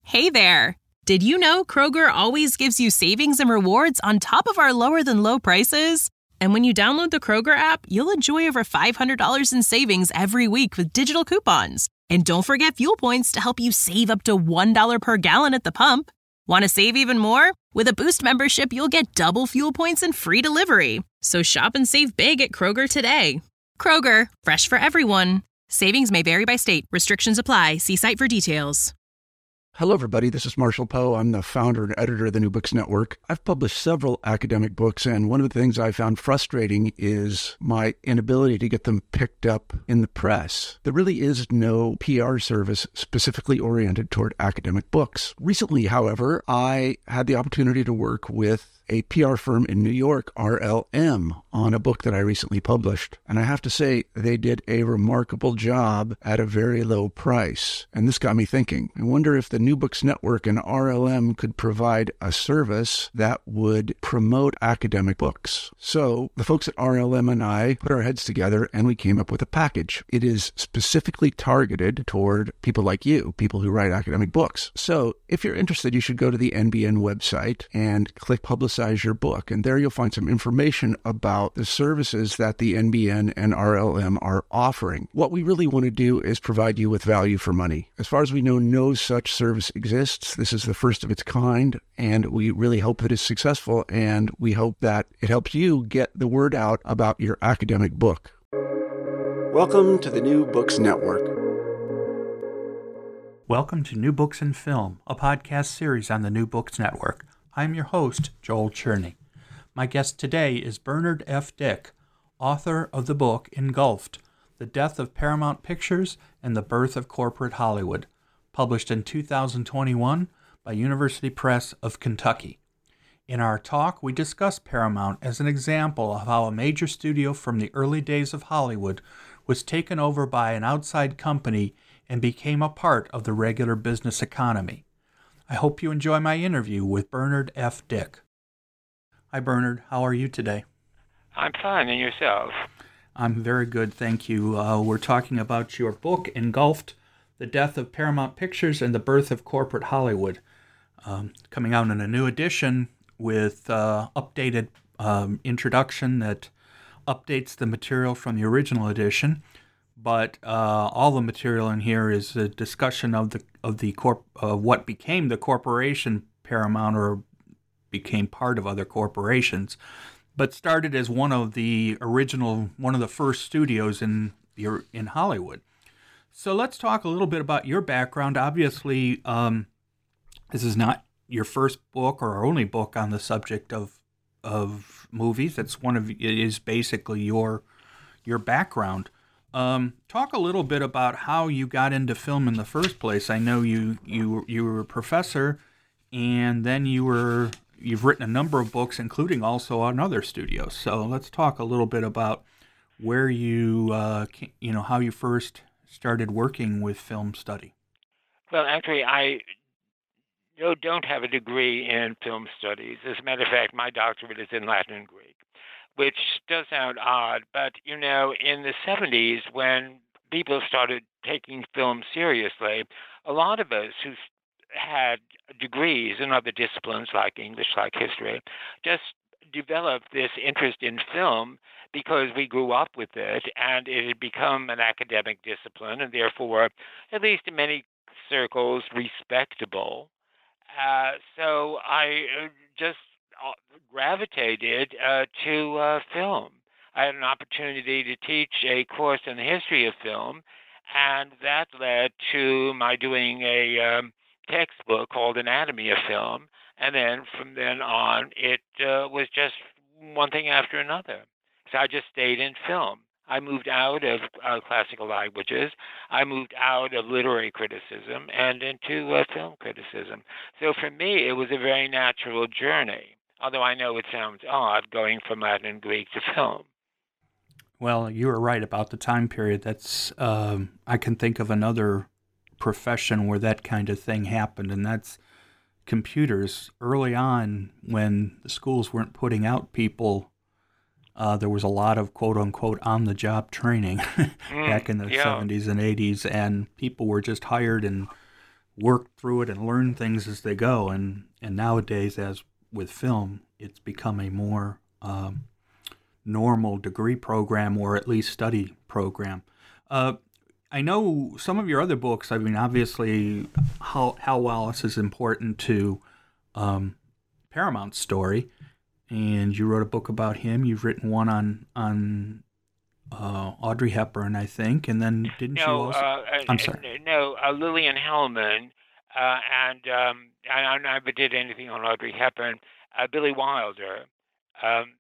Hey there! Did you know Kroger always gives you savings and rewards on top of our lower-than-low prices? And when you download the Kroger app, you'll enjoy over $500 in savings every week with digital coupons. And don't forget fuel points to help you save up to $1 per gallon at the pump. Want to save even more? With a Boost membership, you'll get double fuel points and free delivery. So shop and save big at Kroger today. Kroger, fresh for everyone. Savings may vary by state. Restrictions apply. See site for details. Hello, everybody. This is Marshall Poe. I'm the founder and editor of the New Books Network. I've published several academic books, and one of the things I found frustrating is my inability to get them picked up in the press. There really is no PR service specifically oriented toward academic books. Recently, however, I had the opportunity to work with a PR firm in New York, RLM, on a book that I recently published. And I have to say, they did a remarkable job at a very low price. And this got me thinking. I wonder if the New Books Network and RLM could provide a service that would promote academic books. So the folks at RLM and I put our heads together and we came up with a package. It is specifically targeted toward people like you, people who write academic books. So if you're interested, you should go to the NBN website and click Publicize Your Book. And there you'll find some information about the services that the NBN and RLM are offering. What we really want to do is provide you with value for money. As far as we know, no such service exists. This is the first of its kind, and we really hope that it's successful, and we hope that it helps you get the word out about your academic book. Welcome to the New Books Network. Welcome to New Books in Film, a podcast series on the New Books Network. I'm your host, Joel Cherney. My guest today is Bernard F. Dick, author of the book Engulfed, The Death of Paramount Pictures and the Birth of Corporate Hollywood, published in 2021 by University Press of Kentucky. In our talk, we discuss Paramount as an example of how a major studio from the early days of Hollywood was taken over by an outside company and became a part of the regular business economy. I hope you enjoy my interview with Bernard F. Dick. Hi, Bernard. How are you today? I'm fine. And yourself? I'm very good, thank you. We're talking about your book, Engulfed, The Death of Paramount Pictures and the Birth of Corporate Hollywood, coming out in a new edition with updated introduction that updates the material from the original edition. But all the material in here is a discussion of what became the corporation Paramount, or became part of other corporations, but started as one of the first studios in Hollywood. So let's talk a little bit about your background. Obviously, this is not your first book or only book on the subject of movies. It is basically your background. Talk a little bit about how you got into film in the first place. I know you were a professor, and then you've written a number of books, including also on other studios. So let's talk a little bit about where how you first started working with film study. Well, actually, I don't have a degree in film studies. As a matter of fact, my doctorate is in Latin and Greek, which does sound odd, but, in the 70s, when people started taking film seriously, a lot of us who had degrees in other disciplines like English, like history, just developed this interest in film because we grew up with it, and it had become an academic discipline, and therefore, at least in many circles, respectable. So I just gravitated to film. I had an opportunity to teach a course in the history of film, and that led to my doing a textbook called Anatomy of Film, and then from then on, it was just one thing after another. So I just stayed in film. I moved out of classical languages. I moved out of literary criticism and into film criticism. So for me, it was a very natural journey, although I know it sounds odd going from Latin and Greek to film. Well, you were right about the time period. That's I can think of another profession where that kind of thing happened, and that's computers. Early on, when the schools weren't putting out people, there was a lot of quote-unquote on-the-job training back in the 70s and 80s, and people were just hired and work through it and learn things as they go. And nowadays, as with film, it's become a more normal degree program, or at least study program. I know some of your other books, I mean, obviously, Hal Wallis is important to Paramount's story, and you wrote a book about him. You've written one on Audrey Hepburn, I think, and then didn't you also? I'm sorry. No, Lillian Hellman, and I never did anything on Audrey Hepburn. Billy Wilder, and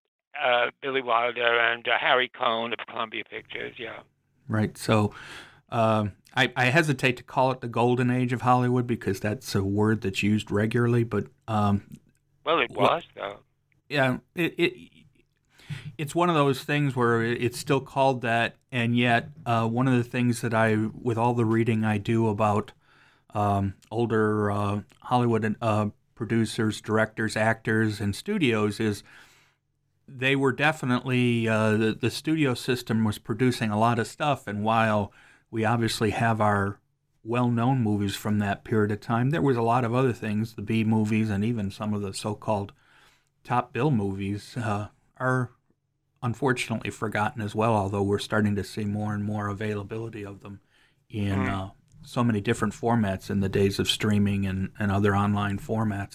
Harry Cohn of Columbia Pictures. Yeah. Right. So. I hesitate to call it the golden age of Hollywood because that's a word that's used regularly, but well, it was though. Yeah, it's one of those things where it's still called that, and yet one of the things that with all the reading I do about older Hollywood producers, directors, actors, and studios is they were definitely the studio system was producing a lot of stuff, and while we obviously have our well-known movies from that period of time, there was a lot of other things, the B movies and even some of the so-called top bill movies are unfortunately forgotten as well, although we're starting to see more and more availability of them in so many different formats in the days of streaming and other online formats.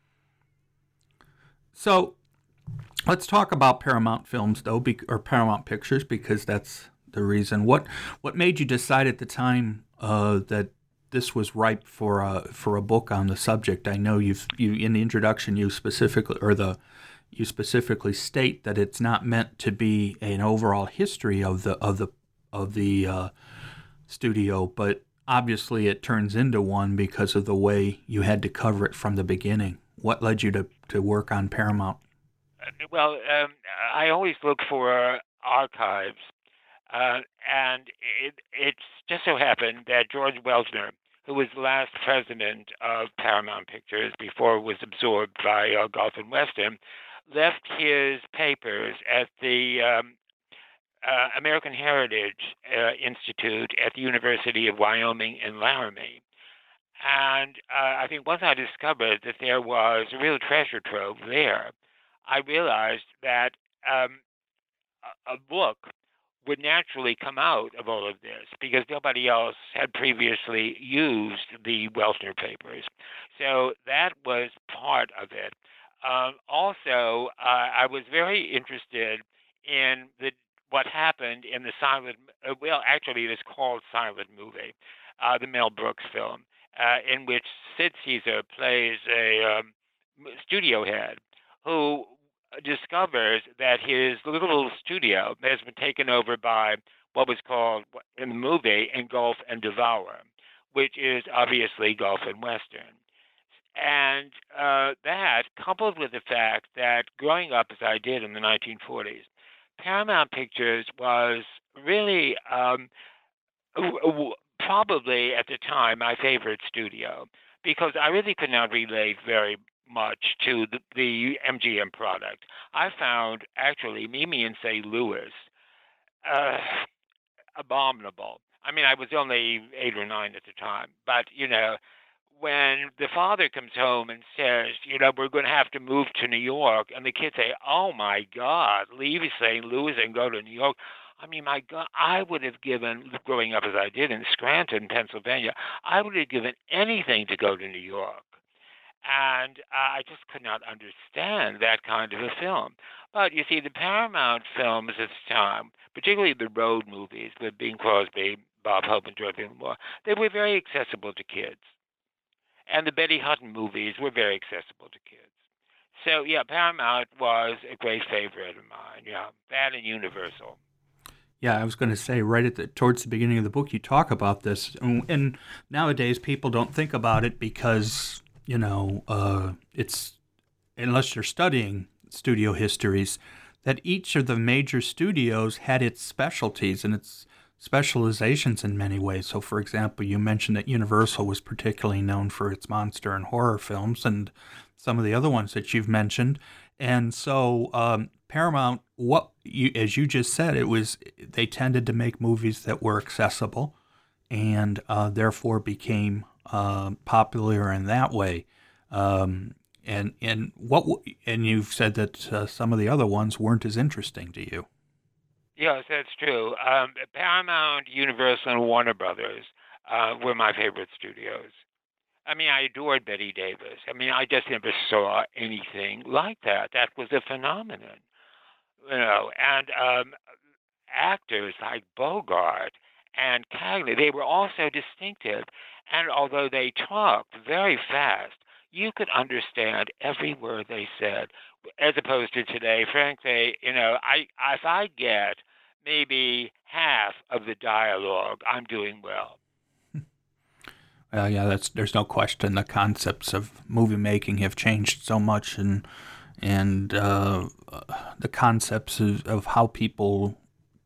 So let's talk about Paramount Films, though, or Paramount Pictures, because that's the reason. What made you decide at the time that this was ripe for a book on the subject? I know you in the introduction you specifically state that it's not meant to be an overall history of the studio, but obviously it turns into one because of the way you had to cover it from the beginning. What led you to work on Paramount? Well, I always look for archives. And it's just so happened that George Welchner, who was the last president of Paramount Pictures before it was absorbed by Gulf and Western, left his papers at the American Heritage Institute at the University of Wyoming in Laramie. And I think once I discovered that there was a real treasure trove there, I realized that a book would naturally come out of all of this because nobody else had previously used the Welchner papers. So that was part of it. Also, I was very interested in what happened in the silent, actually it is called Silent Movie, the Mel Brooks film, in which Sid Caesar plays a studio head who discovers that his little studio has been taken over by what was called in the movie Engulf and Devour, which is obviously Gulf and Western. And that, coupled with the fact that growing up as I did in the 1940s, Paramount Pictures was really probably at the time my favorite studio because I really could not relate very much to the MGM product. I found actually Mimi and St. Louis abominable. I mean, I was only 8 or 9 at the time, but when the father comes home and says, we're going to have to move to New York, and the kids say, oh my God, leave St. Louis and go to New York. I mean, my God, I would have given, growing up as I did in Scranton, Pennsylvania, I would have given anything to go to New York. And I just could not understand that kind of a film. But you see, the Paramount films at the time, particularly the road movies with Bing Crosby, Bob Hope, and Dorothy Lamour, they were very accessible to kids. And the Betty Hutton movies were very accessible to kids. So, yeah, Paramount was a great favorite of mine. Yeah, that and Universal. Yeah, I was going to say towards the beginning of the book, you talk about this. And nowadays, people don't think about it because it's, unless you're studying studio histories, that each of the major studios had its specialties and its specializations in many ways. So, for example, you mentioned that Universal was particularly known for its monster and horror films and some of the other ones that you've mentioned. And so Paramount, as you just said, they tended to make movies that were accessible and therefore became popular in that way. And you've said that some of the other ones weren't as interesting to you. Yes, that's true. Paramount, Universal, and Warner Brothers were my favorite studios. I mean, I adored Betty Davis. I mean, I just never saw anything like that. That was a phenomenon, And actors like Bogart and Cagney, they were also distinctive. And although they talked very fast, you could understand every word they said, as opposed to today. Frankly, if I get maybe half of the dialogue, I'm doing well. Yeah, there's no question. The concepts of movie making have changed so much, and the concepts of how people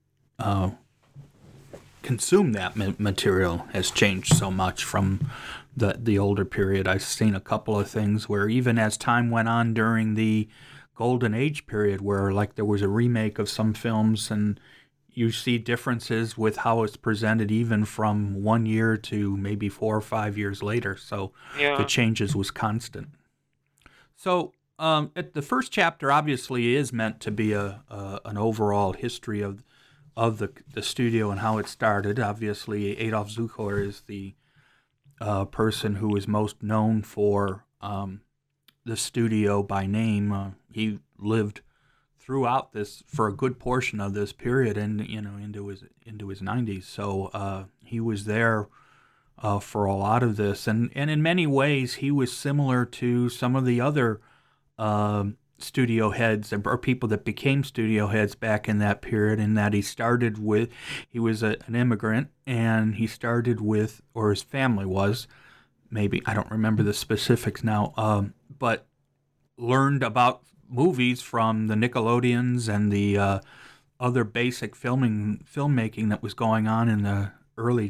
consume that material has changed so much from the older period. I've seen a couple of things where even as time went on during the Golden Age period, where like there was a remake of some films and you see differences with how it's presented even from 1 year to maybe 4 or 5 years later. So the changes was constant. So at the first chapter obviously is meant to be an overall history of the studio and how it started. Obviously, Adolf Zukor is the person who is most known for the studio by name. He lived throughout this for a good portion of this period, and into his 90s. So he was there for a lot of this, and in many ways he was similar to some of the other studio heads or people that became studio heads back in that period. In that he was an immigrant, and he started with, or his family was, maybe I don't remember the specifics now, but learned about movies from the Nickelodeons and the other basic filmmaking that was going on in the early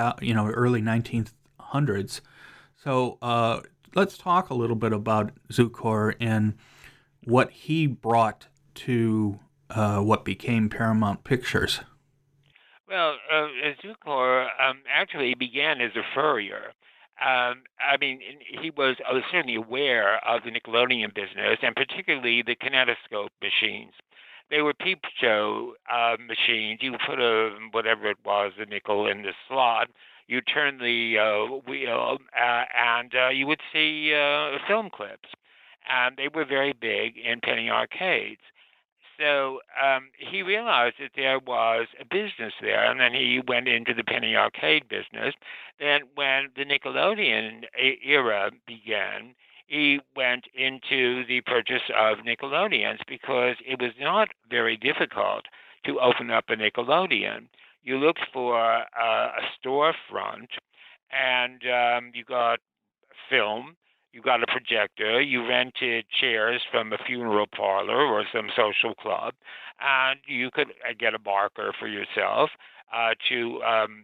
1900s. So let's talk a little bit about Zukor and what he brought to what became Paramount Pictures. Well, Zukor actually began as a furrier. I mean, he was certainly aware of the Nickelodeon business, and particularly the kinetoscope machines. They were peep show machines. You put whatever it was, a nickel in the slot. You turn the wheel, and you would see film clips. And they were very big in penny arcades. So he realized that there was a business there, and then he went into the penny arcade business. Then when the Nickelodeon era began, he went into the purchase of Nickelodeons because it was not very difficult to open up a Nickelodeon. You looked for a storefront, and you got film. You got a projector, you rented chairs from a funeral parlor or some social club, and you could get a barker for yourself to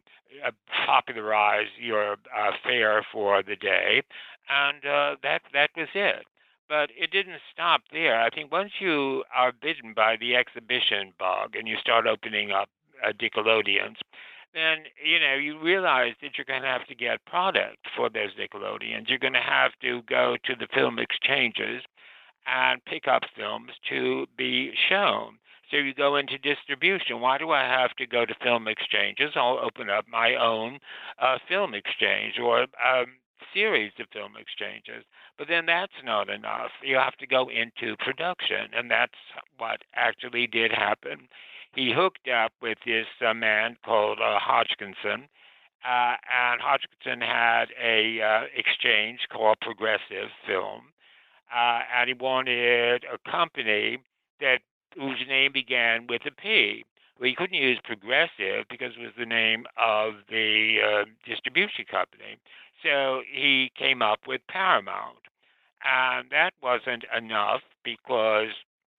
popularize your fare for the day, and that was it. But it didn't stop there. I think once you are bitten by the exhibition bug and you start opening up Nickelodeons, then you realize that you're going to have to get product for those Nickelodeons. You're going to have to go to the film exchanges and pick up films to be shown. So you go into distribution. Why do I have to go to film exchanges? I'll open up my own film exchange or series of film exchanges. But then that's not enough. You have to go into production, and that's what actually did happen. He hooked up with this man called Hodgkinson, and Hodgkinson had a exchange called Progressive Film, and he wanted a company whose name began with a P. Well, he couldn't use Progressive because it was the name of the distribution company. So he came up with Paramount, and that wasn't enough because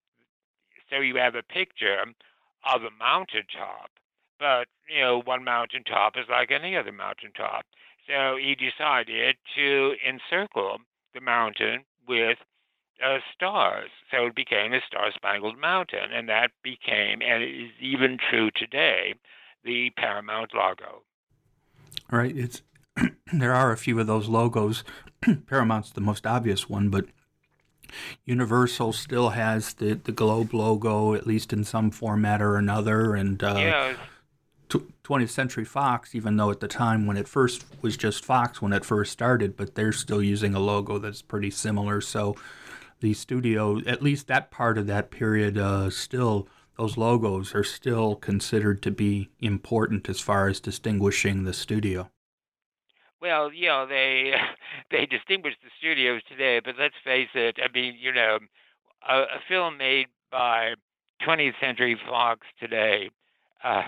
so you have a picture of a mountaintop, but one mountaintop is like any other mountaintop. So he decided to encircle the mountain with stars. So it became a Star-Spangled Mountain, and that became, and it is even true today, the Paramount logo. All right. It's there are a few of those logos. Paramount's the most obvious one, but Universal still has the Globe logo, at least in some format or another, and 20th Century Fox, even though at the time when it first was just Fox when it first started, but they're still using a logo that's pretty similar. So the studio, at least that part of that period, still those logos are still considered to be important as far as distinguishing the studio. Well, they they distinguish the studios today, but let's face it. I mean, a film made by 20th Century Fox today uh,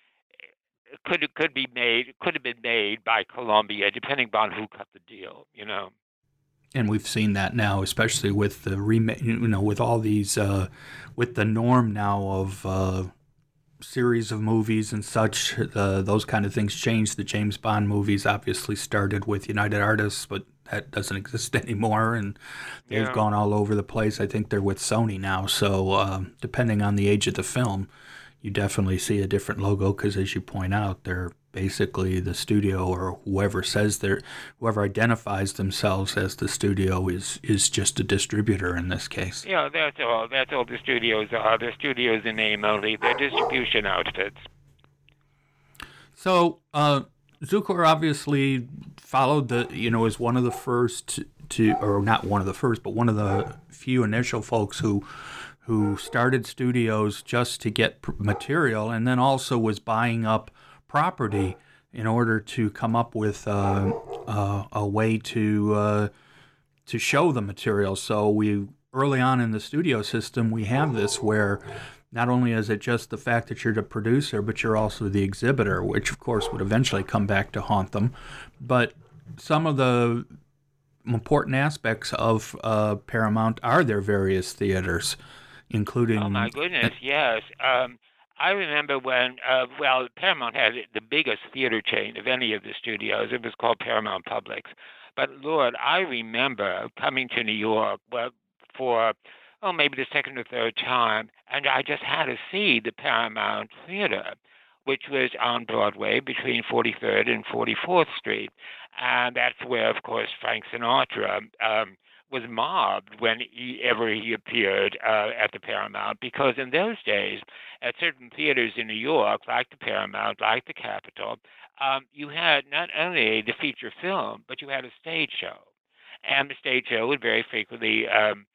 could have been made by Columbia, depending upon who cut the deal. And we've seen that now, especially with the remake. With all these, with the norm now of series of movies and such, those kind of things changed. The James Bond movies obviously started with United Artists, but that doesn't exist anymore, and they've gone all over the place. I think they're with Sony now, so depending on the age of the film, you definitely see a different logo because, as you point out, they're basically the studio, or whoever identifies themselves as the studio is just a distributor in this case. Yeah, that's all. That's all the studios are. They're studios in name only. They're distribution outfits. So Zukor obviously followed is one of the first or not one of the first, but one of the few initial folks who started studios just to get material, and then also was buying up property in order to come up with a way to show the material. So we early on in the studio system, we have this where not only is it just the fact that you're the producer, but you're also the exhibitor, which of course would eventually come back to haunt them. But some of the important aspects of Paramount are their various theaters, including... Oh, my goodness, yes. I remember when, Paramount had the biggest theater chain of any of the studios. It was called Paramount Publix. But, Lord, I remember coming to New York for, maybe the second or third time, and I just had to see the Paramount Theater, which was on Broadway between 43rd and 44th Street. And that's where, of course, Frank Sinatra was mobbed whenever he appeared at the Paramount, because in those days, at certain theaters in New York, like the Paramount, like the Capitol, you had not only the feature film, but you had a stage show. And the stage show would very frequently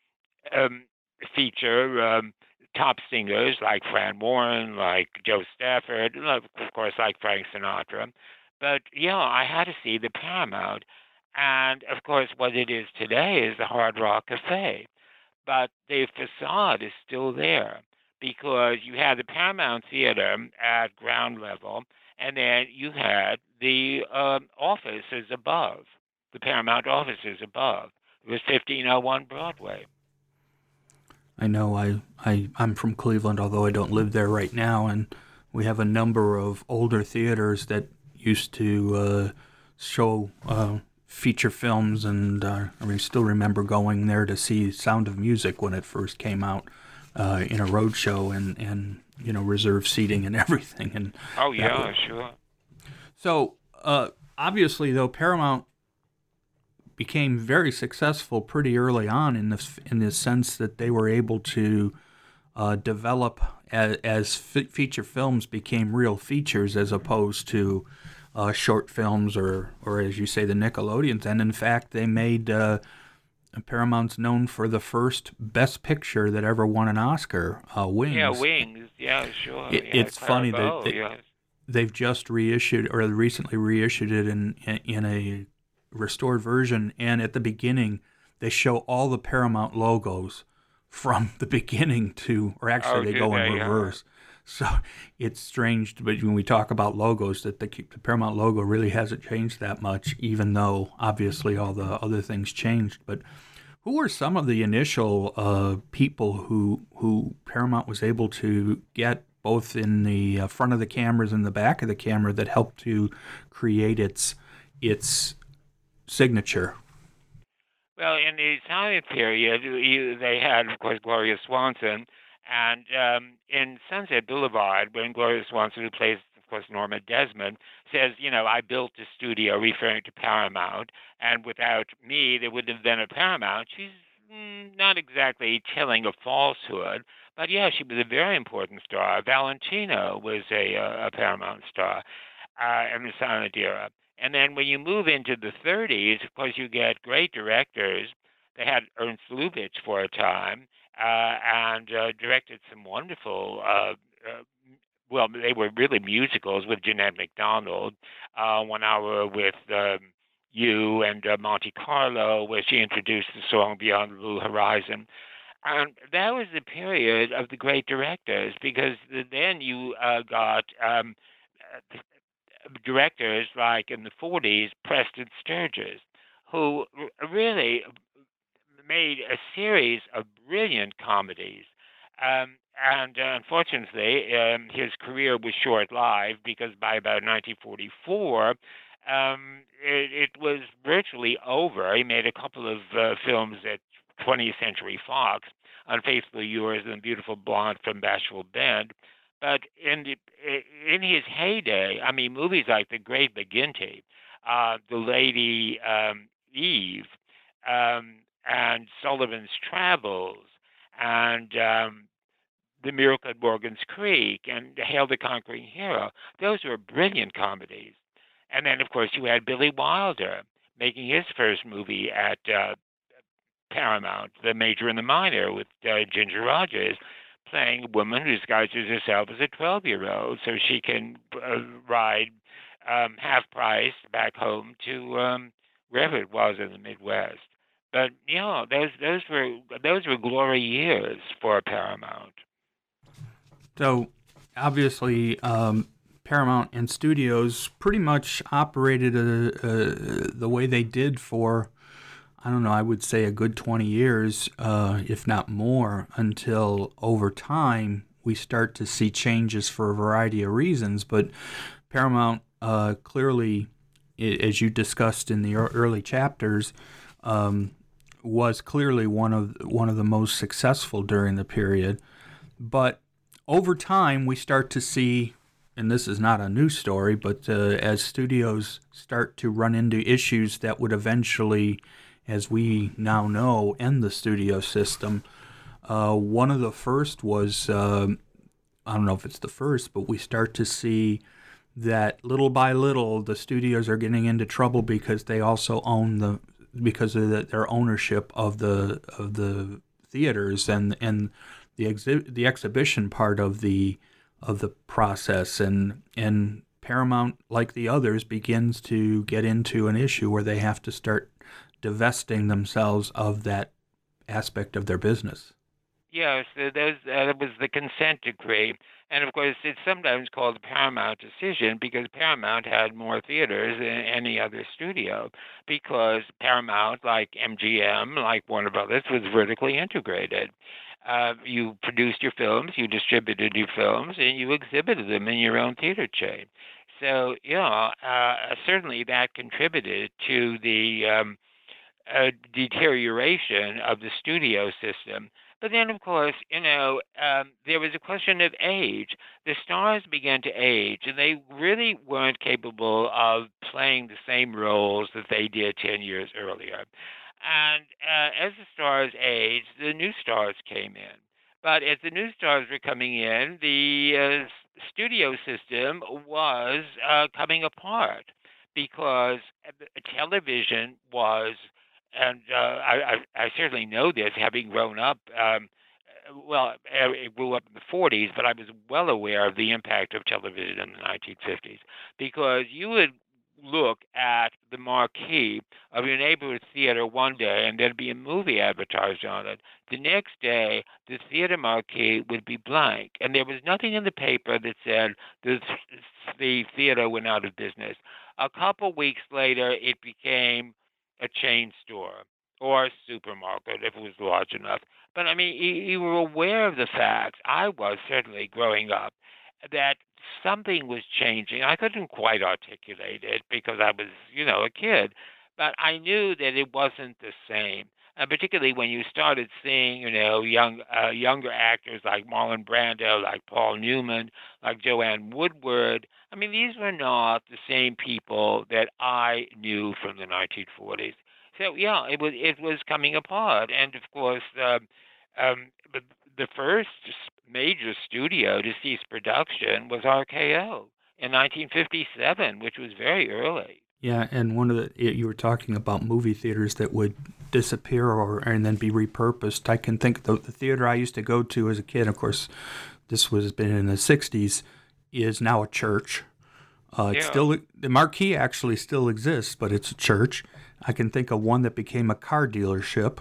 feature top singers like Fran Warren, like Joe Stafford, of course, like Frank Sinatra. But, I had to see the Paramount. And, of course, what it is today is the Hard Rock Cafe. But the facade is still there because you had the Paramount Theater at ground level, and then you had the offices above, the Paramount offices above. It was 1501 Broadway. I know I'm from Cleveland, although I don't live there right now, and we have a number of older theaters that used to show feature films, and I still remember going there to see Sound of Music when it first came out in a road show, and reserved seating and everything. And sure. So obviously, though, Paramount became very successful pretty early on in the sense that they were able to develop as feature films became real features as opposed to short films or as you say, the Nickelodeons. And in fact, they made Paramount's known for the first Best Picture that ever won an Oscar, Wings. Yeah, Wings. Yeah, sure. It's funny that they've just reissued or recently reissued it in a restored version, and at the beginning they show all the Paramount logos from the beginning to, or actually they go in reverse. So it's strange, but when we talk about logos, that the Paramount logo really hasn't changed that much, even though obviously all the other things changed. But who were some of the initial people who Paramount was able to get both in the front of the cameras and the back of the camera that helped to create its signature? Well, in the Italian period, they had, of course, Gloria Swanson. And in Sunset Boulevard, when Gloria Swanson, who plays course, Norma Desmond, says, I built a studio referring to Paramount, and without me, there wouldn't have been a Paramount. She's not exactly telling a falsehood, but yeah, she was a very important star. Valentino was a Paramount star in the silent era. And then when you move into the 30s, of course, you get great directors. They had Ernst Lubitsch for a time and directed some wonderful, well, they were really musicals with Jeanette MacDonald, 1 Hour with You and Monte Carlo, where she introduced the song Beyond the Blue Horizon. And that was the period of the great directors, because then you got directors like in the 40s, Preston Sturges, who really made a series of brilliant comedies. And unfortunately, his career was short-lived, because by about 1944, it was virtually over. He made a couple of films at 20th Century Fox, Unfaithfully Yours and Beautiful Blonde from Bashful Bend. But in his heyday, I mean, movies like The Great McGinty, The Lady Eve, and Sullivan's Travels, and The Miracle at Morgan's Creek, and Hail the Conquering Hero, those were brilliant comedies. And then, of course, you had Billy Wilder making his first movie at Paramount, The Major and the Minor, with Ginger Rogers, playing a woman who disguises herself as a 12-year-old so she can ride half price back home to wherever it was in the Midwest. But those were glory years for Paramount. So obviously, Paramount and studios pretty much operated the way they did for, I don't know, I would say a good 20 years, if not more, until over time we start to see changes for a variety of reasons. But Paramount clearly, as you discussed in the early chapters, was clearly one of the most successful during the period. But over time, we start to see, and this is not a new story, but as studios start to run into issues that would eventually, as we now know, end the studio system. One of the first was, I don't know if it's the first, but we start to see that little by little the studios are getting into trouble because they also own because of their ownership of the theaters and the exhibition part of the process, and Paramount, like the others, begins to get into an issue where they have to start divesting themselves of that aspect of their business. Yes, that was the consent decree. And of course, it's sometimes called the Paramount decision, because Paramount had more theaters than any other studio, because Paramount, like MGM, like Warner Brothers, was vertically integrated. You produced your films, you distributed your films, and you exhibited them in your own theater chain. So, certainly that contributed to the deterioration of the studio system. But then, of course, there was a question of age. The stars began to age, and they really weren't capable of playing the same roles that they did 10 years earlier. And as the stars aged, the new stars came in. But as the new stars were coming in, the studio system was coming apart, because television was, and I certainly know this, having grown up. I grew up in the 40s, but I was well aware of the impact of television in the 1950s, because you would look at the marquee of your neighborhood theater one day, and there'd be a movie advertised on it. The next day, the theater marquee would be blank, and there was nothing in the paper that said the theater went out of business. A couple weeks later, it became a chain store or a supermarket if it was large enough. But I mean, you were aware of the facts. I was certainly growing up, that something was changing. I couldn't quite articulate it because I was, a kid. but I knew that it wasn't the same. Particularly when you started seeing, younger actors like Marlon Brando, like Paul Newman, like Joanne Woodward. I mean, these were not the same people that I knew from the 1940s. So yeah, it was coming apart, and of course, the first major studio to cease production was RKO in 1957, which was very early. Yeah, and you were talking about movie theaters that would disappear and then be repurposed. I can think the theater I used to go to as a kid, of course, this was been in the 60s, is now a church. It's still, the marquee actually still exists, but it's a church. I can think of one that became a car dealership.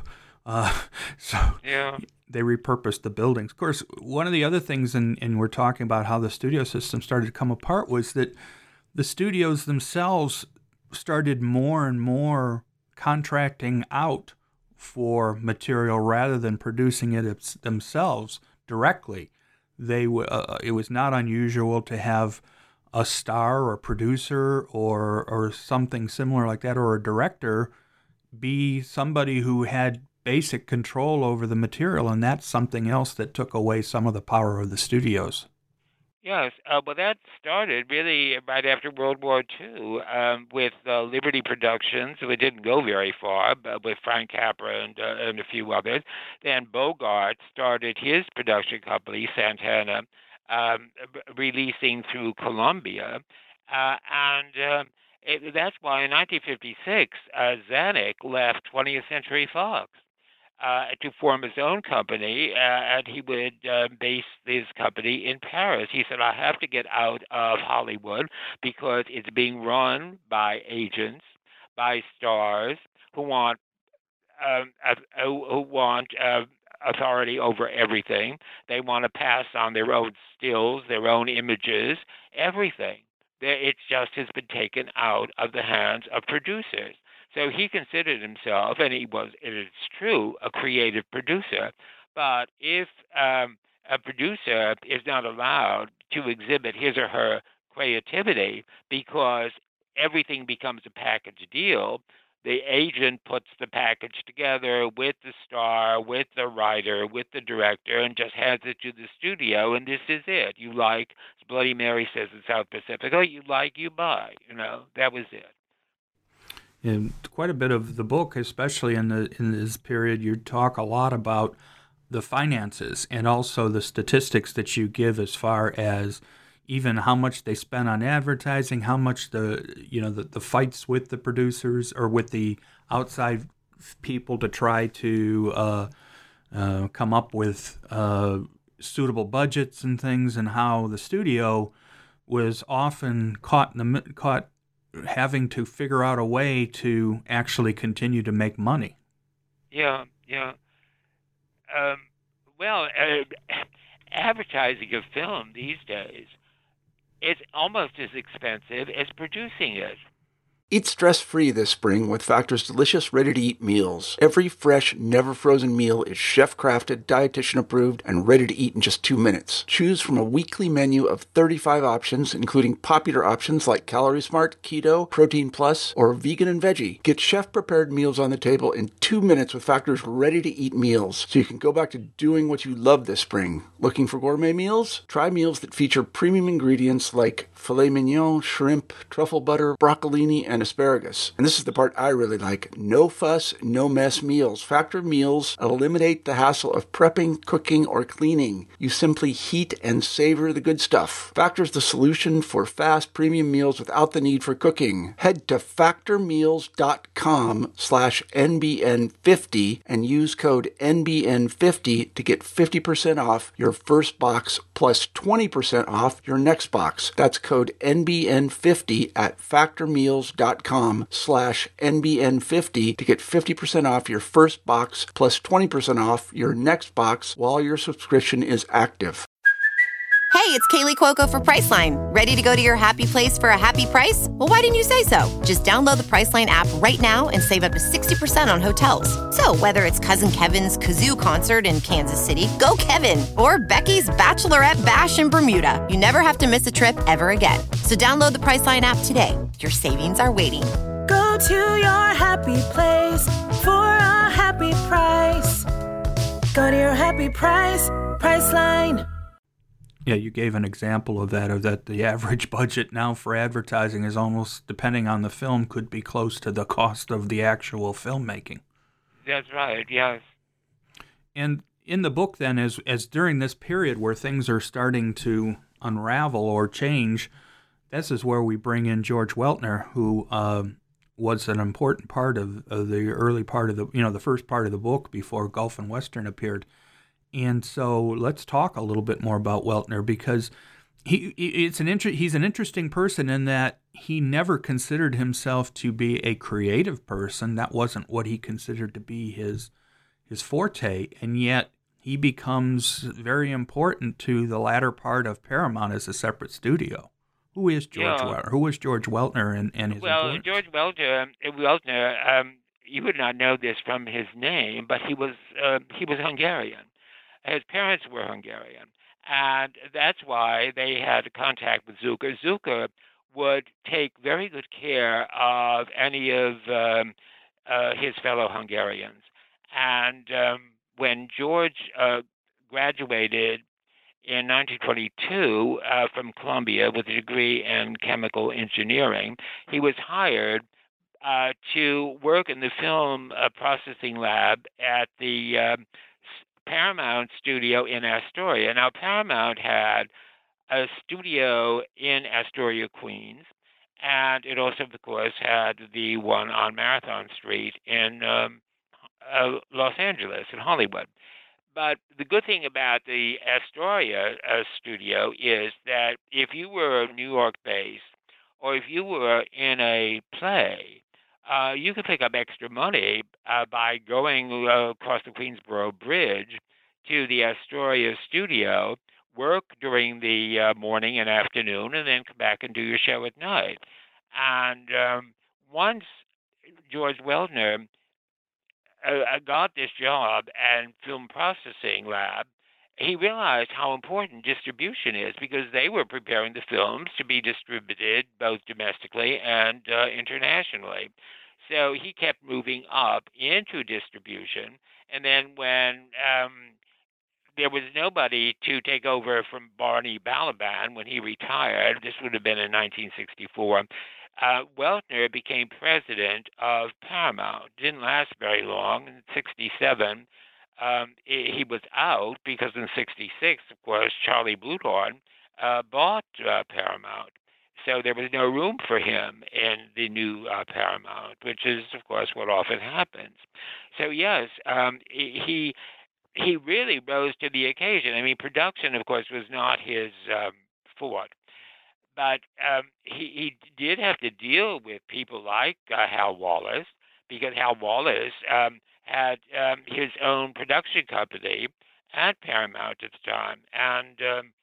They repurposed the buildings. Of course, one of the other things, and we're talking about how the studio system started to come apart, was that the studios themselves started more and more contracting out for material rather than producing it themselves directly. It was not unusual to have a star or producer or something similar like that, or a director, be somebody who had basic control over the material, and that's something else that took away some of the power of the studios. Yes, well, that started really right after World War II with Liberty Productions. It didn't go very far, but with Frank Capra and a few others. Then Bogart started his production company, Santana, releasing through Columbia. That's why in 1956, Zanuck left 20th Century Fox to form his own company, and he would base his company in Paris. He said, I have to get out of Hollywood because it's being run by agents, by stars who want authority over everything. They want to pass on their own stills, their own images, everything. It just has been taken out of the hands of producers. So he considered himself, and it's true, a creative producer. But if a producer is not allowed to exhibit his or her creativity because everything becomes a package deal, the agent puts the package together with the star, with the writer, with the director, and just hands it to the studio, and this is it. You like, as Bloody Mary says in South Pacific, you like, you buy. That was it. In quite a bit of the book, especially in this period, you talk a lot about the finances and also the statistics that you give as far as even how much they spent on advertising, how much the fights with the producers or with the outside people to try to come up with suitable budgets and things, and how the studio was often caught having to figure out a way to actually continue to make money. Yeah. Advertising a film these days is almost as expensive as producing it. Eat stress-free this spring with Factor's delicious, ready-to-eat meals. Every fresh, never-frozen meal is chef-crafted, dietitian-approved, and ready to eat in just 2 minutes. Choose from a weekly menu of 35 options, including popular options like Calorie Smart, Keto, Protein Plus, or Vegan and Veggie. Get chef-prepared meals on the table in 2 minutes with Factor's ready-to-eat meals, so you can go back to doing what you love this spring. Looking for gourmet meals? Try meals that feature premium ingredients like filet mignon, shrimp, truffle butter, broccolini, and asparagus. And this is the part I really like. No fuss, no mess meals. Factor meals eliminate the hassle of prepping, cooking, or cleaning. You simply heat and savor the good stuff. Factor's the solution for fast premium meals without the need for cooking. Head to factormeals.com/NBN50 and use code NBN50 to get 50% off your first box plus 20% off your next box. That's code NBN50 at factormeals.com/NBN50 to get 50% off your first box plus 20% off your next box while your subscription is active. Hey, it's Kaylee Cuoco for Priceline. Ready to go to your happy place for a happy price? Well, why didn't you say so? Just download the Priceline app right now and save up to 60% on hotels. So whether it's Cousin Kevin's Kazoo Concert in Kansas City, go Kevin, or Becky's Bachelorette Bash in Bermuda, you never have to miss a trip ever again. So download the Priceline app today. Your savings are waiting. Go to your happy place for a happy price. Go to your happy price, Priceline. Yeah, you gave an example of that the average budget now for advertising is almost, depending on the film, could be close to the cost of the actual filmmaking. That's right, yes. And in the book then, as during this period where things are starting to unravel or change, this is where we bring in George Weltner, who was an important part of the early part of the first part of the book before Gulf and Western appeared. And so let's talk a little bit more about Weltner, because he's an interesting person in that he never considered himself to be a creative person. That wasn't what he considered to be his forte, and yet he becomes very important to the latter part of Paramount as a separate studio. Who is George Weltner? Who was George Weltner and his importance? George Weltner, you would not know this from his name, but he was Hungarian. His parents were Hungarian, and that's why they had contact with Zucker. Zucker would take very good care of any of his fellow Hungarians. And when George graduated in 1922 from Columbia with a degree in chemical engineering, he was hired to work in the film processing lab at the Paramount studio in Astoria. Now, Paramount had a studio in Astoria, Queens, and it also, of course, had the one on Marathon Street in Los Angeles, in Hollywood. But the good thing about the Astoria studio is that if you were New York-based or if you were in a play, you could pick up extra money by going across the Queensboro Bridge to the Astoria studio, work during the morning and afternoon, and then come back and do your show at night. And once George Weltner got this job at Film Processing Lab, he realized how important distribution is, because they were preparing the films to be distributed both domestically and internationally. So he kept moving up into distribution. And then when there was nobody to take over from Barney Balaban when he retired, this would have been in 1964, Weltner became president of Paramount. Didn't last very long. In 1967, he was out because in 1966, of course, Charlie Bluhdorn bought Paramount. So there was no room for him in the new Paramount, which is, of course, what often happens. So, yes, he really rose to the occasion. I mean, production, of course, was not his forte. But he did have to deal with people like Hal Wallace, because Hal Wallace had his own production company at Paramount at the time. And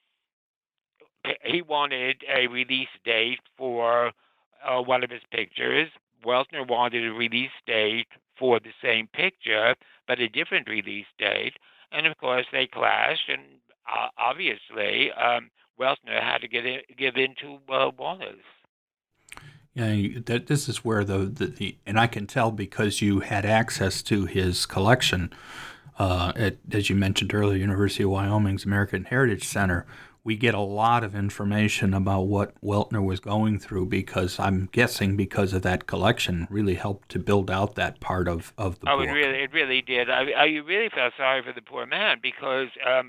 he wanted a release date for one of his pictures. Weltner wanted a release date for the same picture, but a different release date. And, of course, they clashed, and obviously Weltner had to give in to Wallace. Yeah, this is where the and I can tell because you had access to his collection at, as you mentioned earlier, University of Wyoming's American Heritage Center. We get a lot of information about what Weltner was going through, because I'm guessing because of that collection really helped to build out that part of the book. Oh, it really did. I really felt sorry for the poor man, because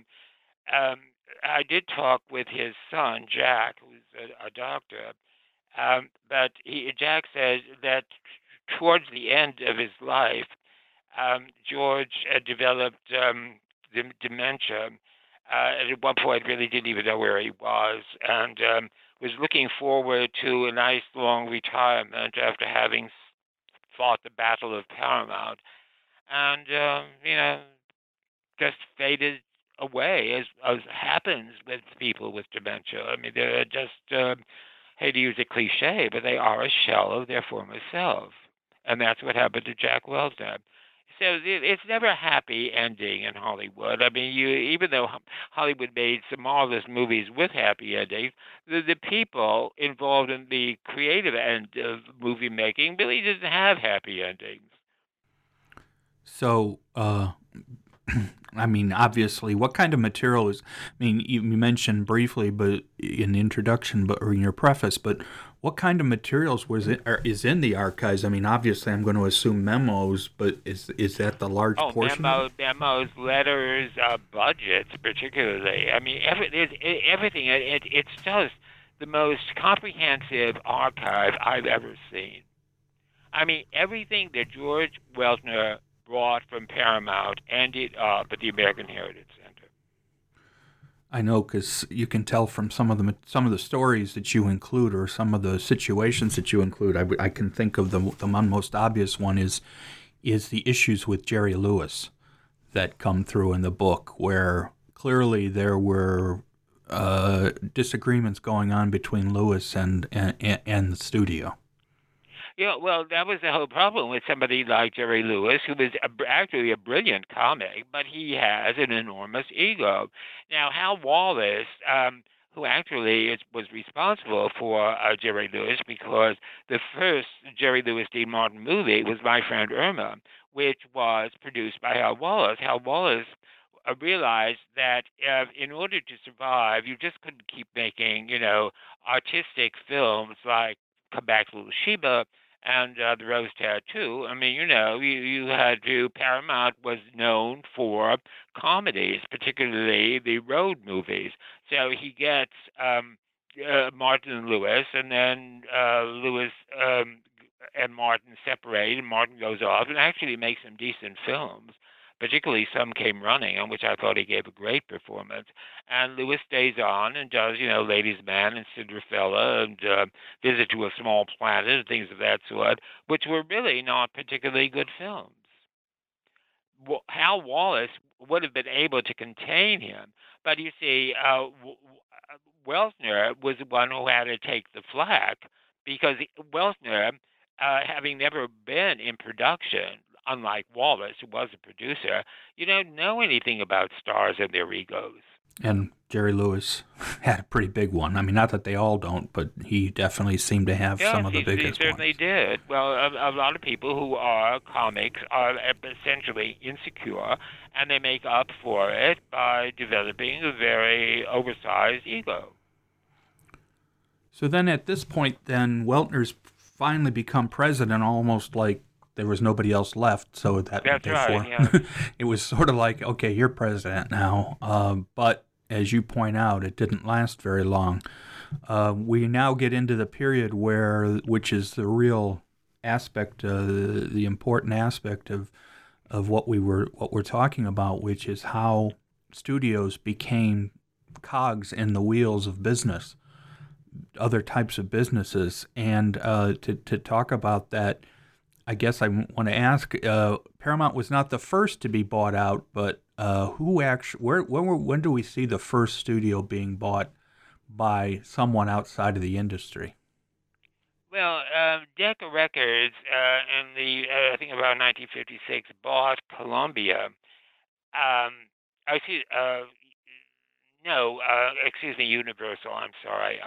I did talk with his son, Jack, who's a doctor, but Jack said that towards the end of his life, George developed dementia. At one point, really didn't even know where he was, and was looking forward to a nice long retirement after having fought the Battle of Paramount, and just faded away, as happens with people with dementia. I mean, they're just, hate to use a cliche, but they are a shell of their former self, and that's what happened to Jack Weltner. So it's never a happy ending in Hollywood. I mean, even though Hollywood made some marvelous movies with happy endings, the people involved in the creative end of movie making really didn't have happy endings. So, I mean, obviously, what kind of material is? I mean, you mentioned briefly, but in the introduction, or in your preface, but what kind of materials is in the archives? I mean, obviously, I'm going to assume memos, but is that the large portion? Memos, letters, budgets, particularly. I mean, everything. It's just the most comprehensive archive I've ever seen. I mean, everything that George Weltner brought from Paramount ended up at the American Heritage Center. I know, because you can tell from some of the stories that you include, or some of the situations that you include. I can think of the one most obvious one is the issues with Jerry Lewis that come through in the book, where clearly there were disagreements going on between Lewis and the studio. Yeah, well, that was the whole problem with somebody like Jerry Lewis, who was actually a brilliant comic, but he has an enormous ego. Now, Hal Wallace, who actually was responsible for Jerry Lewis, because the first Jerry Lewis Dean Martin movie was My Friend Irma, which was produced by Hal Wallace. Hal Wallace realized that in order to survive, you just couldn't keep making, artistic films like Come Back Little Sheba and The Rose Tattoo. I mean, you had to. Paramount was known for comedies, particularly the road movies. So he gets Martin and Lewis, and then Lewis and Martin separate, and Martin goes off and actually makes some decent films. Particularly Some Came Running, on which I thought he gave a great performance. And Lewis stays on and does, Ladies' Man and Cinderella and Visit to a Small Planet and things of that sort, which were really not particularly good films. Hal Wallace would have been able to contain him, but you see, Weltner was the one who had to take the flak, because Weltner, having never been in production, unlike Wallace, who was a producer, you don't know anything about stars and their egos. And Jerry Lewis had a pretty big one. I mean, not that they all don't, but he definitely seemed to have some of the biggest ones. He certainly did. Well, a lot of people who are comics are essentially insecure, and they make up for it by developing a very oversized ego. So then at this point, Weltner's finally become president, almost like there was nobody else left, so that's right. Yeah. It was sort of like, okay, you're president now. But as you point out, it didn't last very long. We now get into the period which is the real aspect, the important aspect of what we're talking about, which is how studios became cogs in the wheels of business, other types of businesses, and to talk about that. I guess I want to ask, Paramount was not the first to be bought out, but when do we see the first studio being bought by someone outside of the industry? Well, Decca Records in I think about 1956 bought Columbia. Excuse me, Universal. I'm sorry.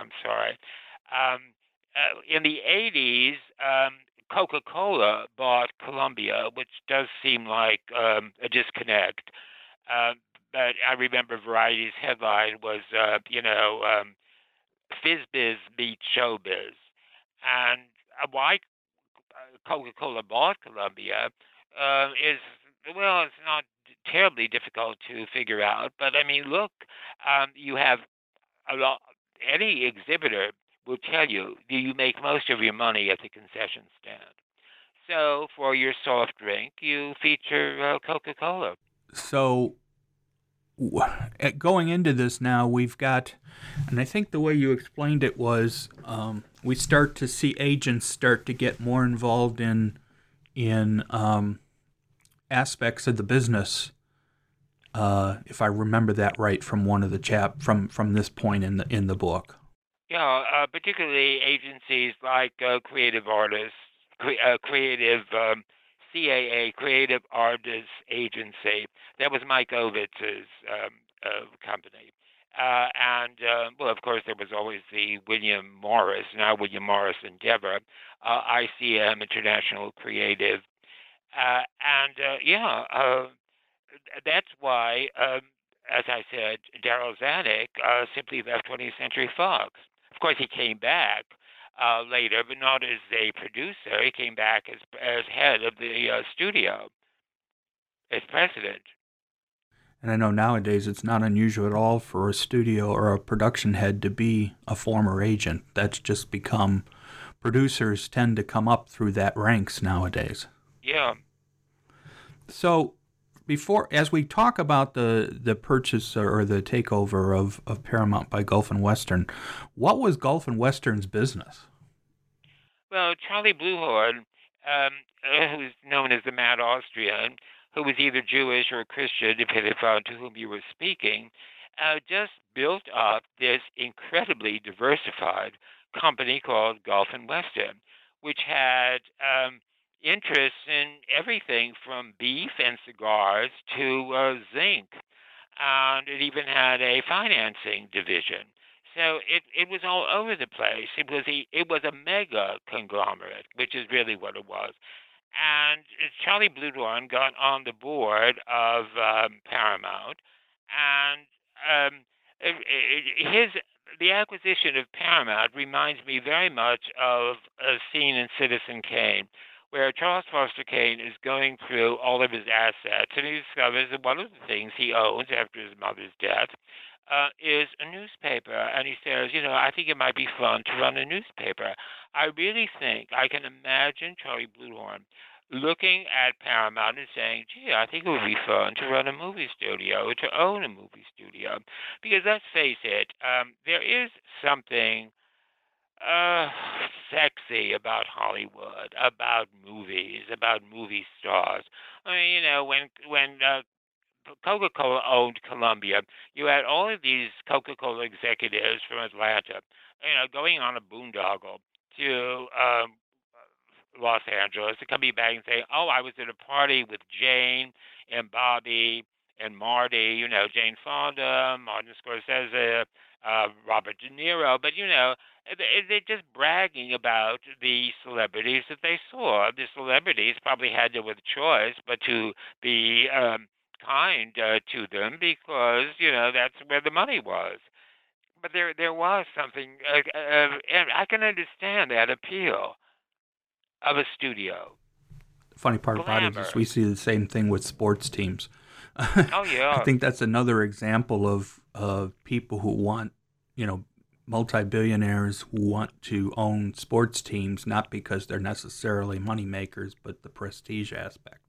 In the 80s. Coca-Cola bought Columbia, which does seem like a disconnect. But I remember Variety's headline was, Fizz-Biz beat Showbiz. And why Coca-Cola bought Columbia it's not terribly difficult to figure out. But, I mean, look, you have any exhibitor will tell you you make most of your money at the concession stand. So for your soft drink, you feature Coca-Cola. So going into this now, we've got, and I think the way you explained it was, we start to see agents start to get more involved in aspects of the business. If I remember that right from one of the from this point in the book. Yeah, particularly agencies like Creative Artists, Creative CAA, Creative Artists Agency. That was Mike Ovitz's company. Well, of course, there was always the William Morris, now William Morris Endeavor, ICM, International Creative. That's why, as I said, Darryl Zanuck simply left 20th Century Fox. Of course, he came back later, but not as a producer. He came back as head of the studio, as president. And I know nowadays it's not unusual at all for a studio or a production head to be a former agent. That's just become, producers tend to come up through that ranks nowadays. Yeah. So as we talk about the purchase or the takeover of Paramount by Gulf and Western, what was Gulf and Western's business? Well, Charlie Bluehorn, who's known as the Mad Austrian, who was either Jewish or Christian, depending on to whom you were speaking, just built up this incredibly diversified company called Gulf and Western, which had interests in everything from beef and cigars to zinc. And it even had a financing division. So it was all over the place. It was a mega conglomerate, which is really what it was. And Charlie Bluehorn got on the board of Paramount, and the acquisition of Paramount reminds me very much of a scene in Citizen Kane, where Charles Foster Kane is going through all of his assets, and he discovers that one of the things he owns after his mother's death is a newspaper. And he says, I think it might be fun to run a newspaper. I really think I can imagine Charlie Bluehorn looking at Paramount and saying, gee, I think it would be fun to run a movie studio, to own a movie studio. Because let's face it, there is something sexy about Hollywood, about movies, about movie stars. I mean, when Coca-Cola owned Columbia, you had all of these Coca-Cola executives from Atlanta, going on a boondoggle to Los Angeles to come back and say, oh, I was at a party with Jane and Bobby and Marty, Jane Fonda, Martin Scorsese, Robert De Niro. But, they're just bragging about the celebrities that they saw. The celebrities probably had no other choice but to be kind to them because, that's where the money was. But there was something, and I can understand that appeal of a studio. The funny part about it is we see the same thing with sports teams. Oh, yeah. I think that's another example of people who want, multi-billionaires who want to own sports teams, not because they're necessarily money makers, but the prestige aspect.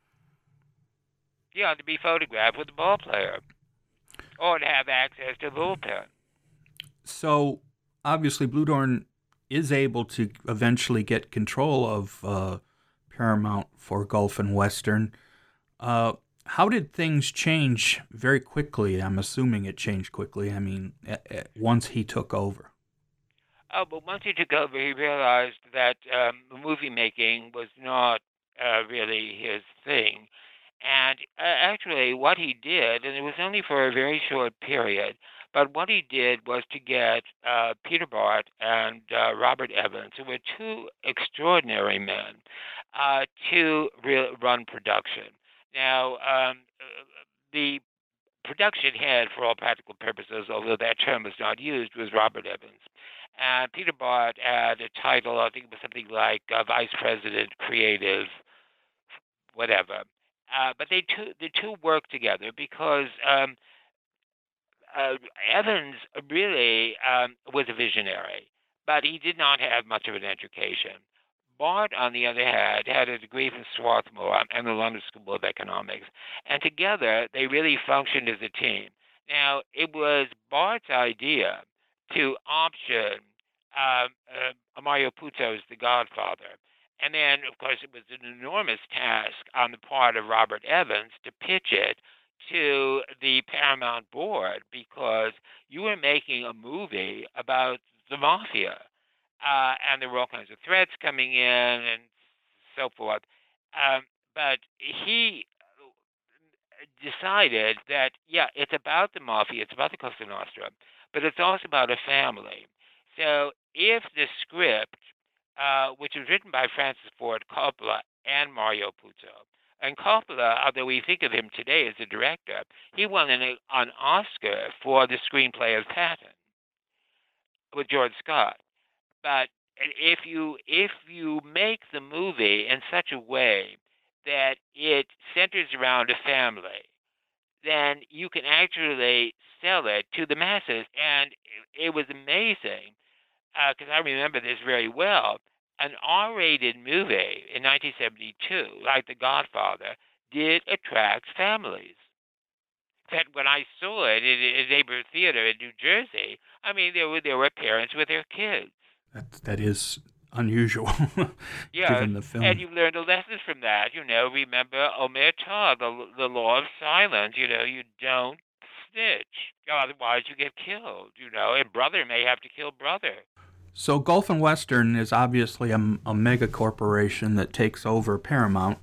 Yeah, to be photographed with the ball player or to have access to the bullpen. So, obviously, Bluehorn is able to eventually get control of Paramount for Gulf and Western. How did things change very quickly? I'm assuming it changed quickly. I mean, once he took over. Oh, but once he took over, he realized that movie making was not really his thing. And actually, what he did, and it was only for a very short period, but what he did was to get Peter Bart and Robert Evans, who were two extraordinary men, to run production. Now, the production head, for all practical purposes, although that term was not used, was Robert Evans. And Peter Bart had a title, I think it was something like Vice President Creative, whatever. But the two worked together because Evans really was a visionary, but he did not have much of an education. Bart, on the other hand, had a degree from Swarthmore and the London School of Economics, and together they really functioned as a team. Now, it was Bart's idea to option Mario Puzo's The Godfather. And then, of course, it was an enormous task on the part of Robert Evans to pitch it to the Paramount board because you were making a movie about the mafia. And there were all kinds of threats coming in and so forth. but he decided that, yeah, it's about the mafia, it's about the Cosa Nostra, but it's also about a family. So if the script, which was written by Francis Ford Coppola and Mario Puzo, and Coppola, although we think of him today as a director, he won an Oscar for the screenplay of Patton with George Scott. But if you make the movie in such a way that it centers around a family, then you can actually sell it to the masses. And it was amazing because I remember this very well. An R-rated movie in 1972, like The Godfather, did attract families. In fact, when I saw it in a neighborhood theater in New Jersey, I mean, there were parents with their kids. That is unusual, Yeah, given the film. and you learned a lesson from that. Remember omerta, the law of silence. You don't snitch, otherwise you get killed. And brother may have to kill brother. So Gulf and Western is obviously a mega corporation that takes over Paramount.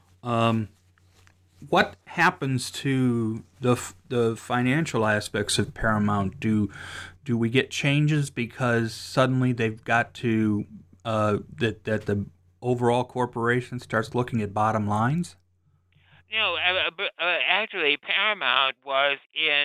What happens to the financial aspects of Paramount? Do we get changes because suddenly they've got to that the overall corporation starts looking at bottom lines? No, actually, Paramount was in.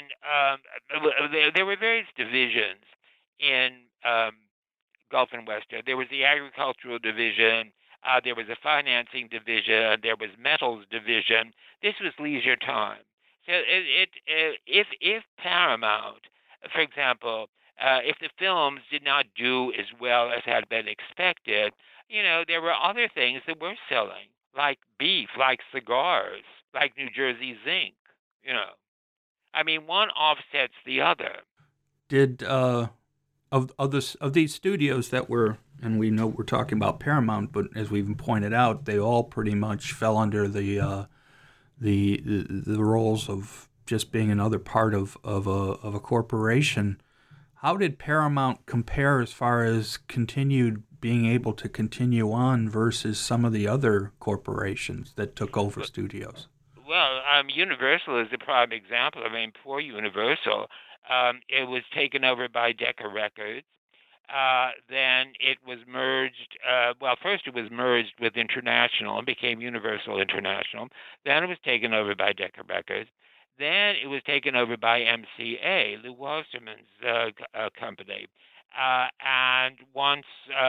There were various divisions in Gulf and Western. There was the agricultural division. There was a financing division. There was metals division. This was leisure time. So if Paramount, for example, if the films did not do as well as had been expected, there were other things that were selling, like beef, like cigars, like New Jersey Zinc. I mean, one offsets the other. Did of these studios that were, and we know we're talking about Paramount, but as we've pointed out, they all pretty much fell under the roles of just being another part of a corporation. How did Paramount compare as far as being able to continue on versus some of the other corporations that took over studios? Well, Universal is a prime example. I mean, poor Universal. It was taken over by Decca Records. Then it was merged. First it was merged with International and became Universal International. Then it was taken over by Decca Records. Then it was taken over by MCA, Lew Wasserman's company. And once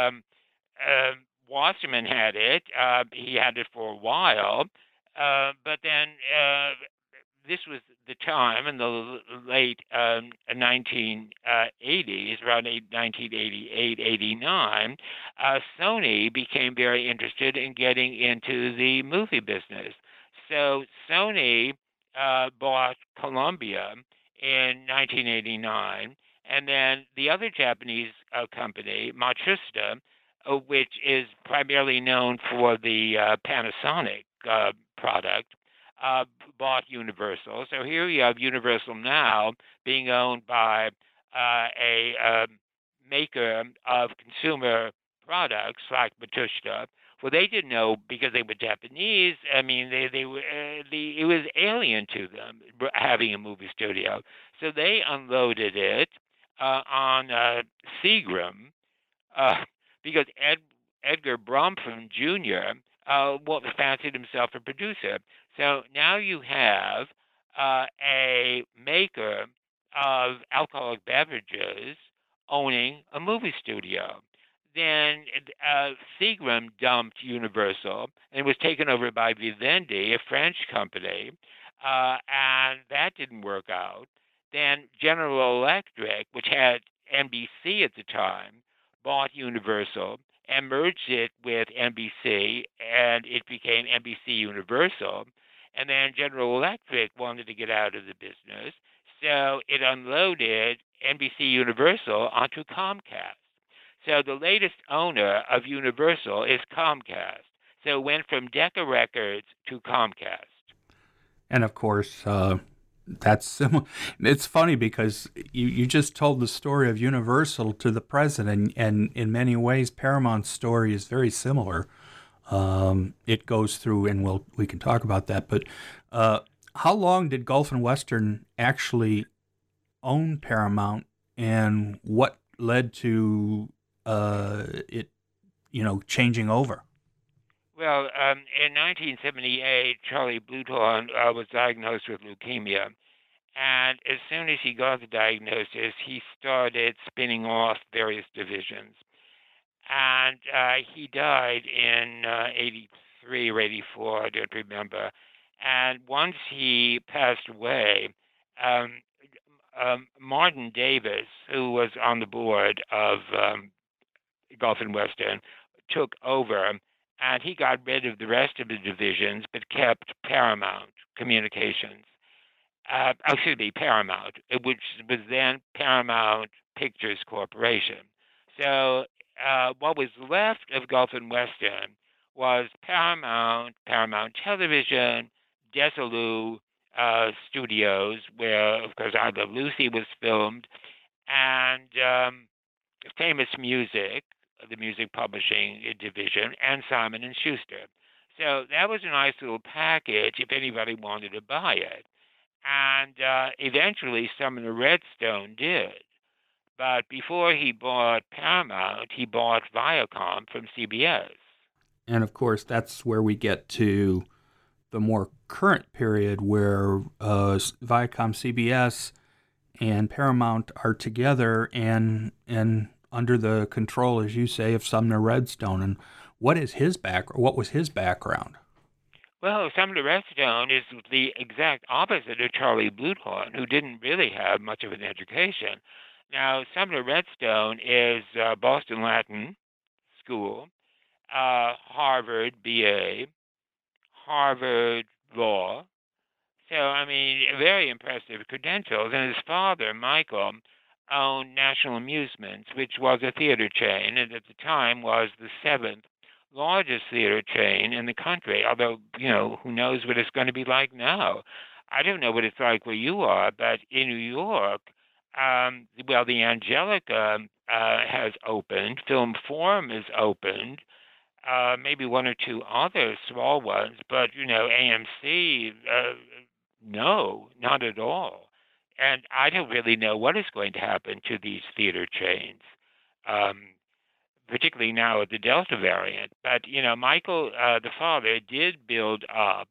Wasserman had it, he had it for a while. But then this was the time in the late 1980s, around 1988, 89, Sony became very interested in getting into the movie business. So Sony bought Columbia in 1989, and then the other Japanese company, Matsushita, which is primarily known for the Panasonic product, bought Universal. So here you have Universal now being owned by a maker of consumer products like Matsushita. Well, they didn't know because they were Japanese. I mean, they were it was alien to them having a movie studio. So they unloaded it on Seagram because Edgar Brompham Jr. Fancied himself a producer. So now you have a maker of alcoholic beverages owning a movie studio. Then Seagram dumped Universal and was taken over by Vivendi, a French company, and that didn't work out. Then General Electric, which had NBC at the time, bought Universal and merged it with NBC, and it became NBC Universal. And then General Electric wanted to get out of the business, so it unloaded NBC Universal onto Comcast. So the latest owner of Universal is Comcast. So it went from Decca Records to Comcast. And of course, that's similar. It's funny because you just told the story of Universal to the present, and in many ways, Paramount's story is very similar. It goes through, and we can talk about that. But how long did Gulf and Western actually own Paramount, and what led to it, changing over? Well, in 1978, Charlie Bluthorn was diagnosed with leukemia. And as soon as he got the diagnosis, he started spinning off various divisions. And he died in 83 or 84, I don't remember. And once he passed away, um, Martin Davis, who was on the board of Gulf and Western, took over, and he got rid of the rest of the divisions, but kept Paramount Communications. Paramount, which was then Paramount Pictures Corporation. So what was left of Gulf and Western was Paramount, Paramount Television, Desilu Studios, where, of course, I Love Lucy was filmed, and Famous Music, the music publishing division, and Simon & Schuster. So that was a nice little package if anybody wanted to buy it. And eventually Sumner Redstone did. But before he bought Paramount, he bought Viacom from CBS. And, of course, that's where we get to the more current period where Viacom, CBS, and Paramount are together and under the control, as you say, of Sumner Redstone. And what was his background? Well, Sumner Redstone is the exact opposite of Charlie Bluthorn, who didn't really have much of an education. Now, Sumner Redstone is Boston Latin School, Harvard BA, Harvard Law. So, very impressive credentials. And his father, Michael, owned National Amusements, which was a theater chain, and at the time was the seventh largest theater chain in the country, although, who knows what it's going to be like now. I don't know what it's like where you are, but in New York, the Angelica has opened, Film Forum is opened, maybe one or two other small ones, but, AMC, no, not at all. And I don't really know what is going to happen to these theater chains. Particularly now with the Delta variant. But, Michael, the father, did build up,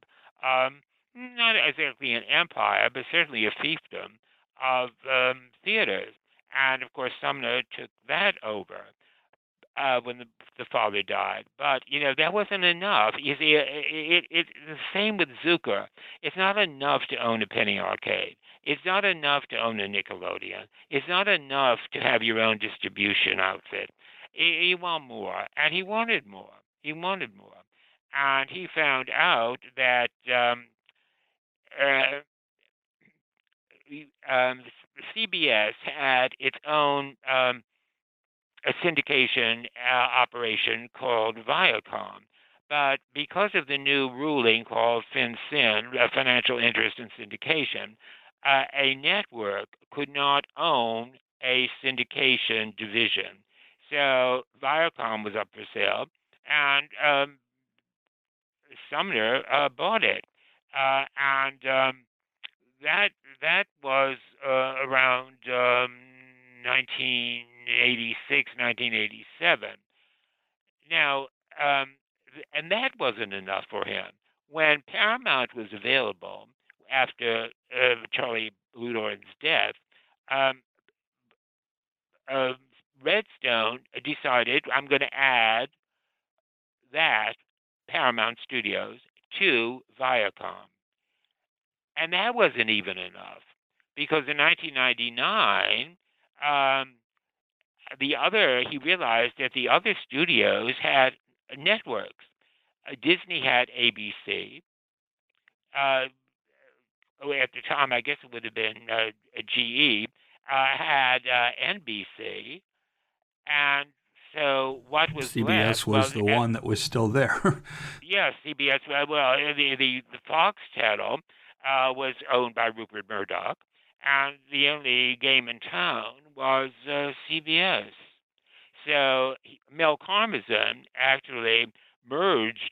not exactly an empire, but certainly a fiefdom of theaters. And, of course, Sumner took that over when the father died. But, that wasn't enough. You see, it's the same with Zucker. It's not enough to own a penny arcade. It's not enough to own a Nickelodeon. It's not enough to have your own distribution outfit. He wanted more, and he wanted more. And he found out that CBS had its own a syndication operation called Viacom. But because of the new ruling called FinCin, Financial Interest in Syndication, a network could not own a syndication division. So Viacom was up for sale, and Sumner bought it, and that was around 1986, 1987. Now, and that wasn't enough for him. When Paramount was available after Charlie Bluthorn's death, Redstone decided, I'm going to add that Paramount Studios to Viacom. And that wasn't even enough, because in 1999, he realized that the other studios had networks. Disney had ABC. At the time, I guess it would have been GE, had NBC. And so what was CBS left? was the one that was still there. Yes, CBS. Well, the Fox channel was owned by Rupert Murdoch, and the only game in town was CBS. So Mel Karmazin actually merged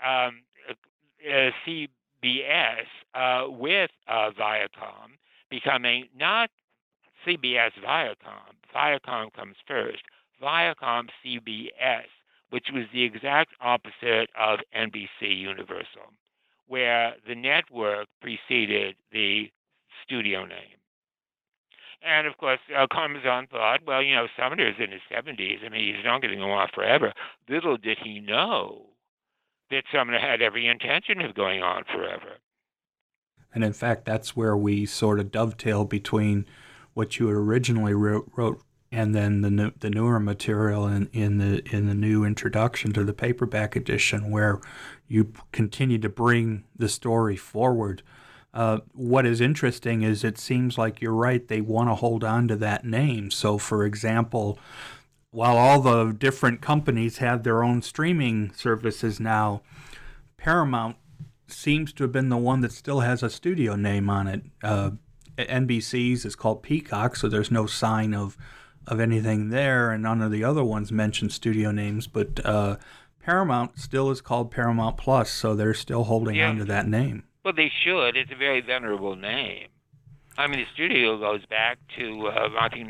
CBS with Viacom, becoming not CBS Viacom. Viacom comes first. Viacom CBS, which was the exact opposite of NBC Universal, where the network preceded the studio name. And of course, Carmazan thought, well, Sumner's in his 70s. I mean, he's not going to go on forever. Little did he know that Sumner had every intention of going on forever. And in fact, that's where we sort of dovetail between what you originally wrote and then the newer material in the new introduction to the paperback edition, where you continue to bring the story forward. What is interesting is it seems like you're right, they want to hold on to that name. So, for example, while all the different companies have their own streaming services now, Paramount seems to have been the one that still has a studio name on it. NBC's is called Peacock, so there's no sign of anything there, and none of the other ones mention studio names, but Paramount still is called Paramount Plus, so they're still holding on to that name. Well, they should. It's a very venerable name. I mean, the studio goes back to, I think,